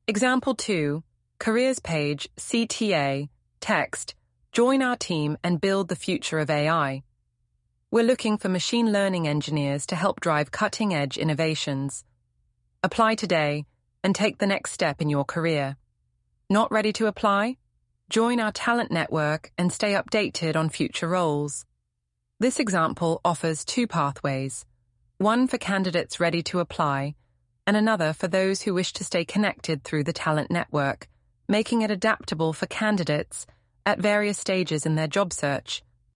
Example 2, Careers page, CTA, text, join our team and build the future of AI. We're looking for machine learning engineers to help drive cutting-edge innovations. Apply today and take the next step in your career. Not ready to apply? Join our talent network and stay updated on future roles. This example offers two pathways, one for candidates ready to apply, and another for those who wish to stay connected through the talent network, making it adaptable for candidates at various stages in their job search.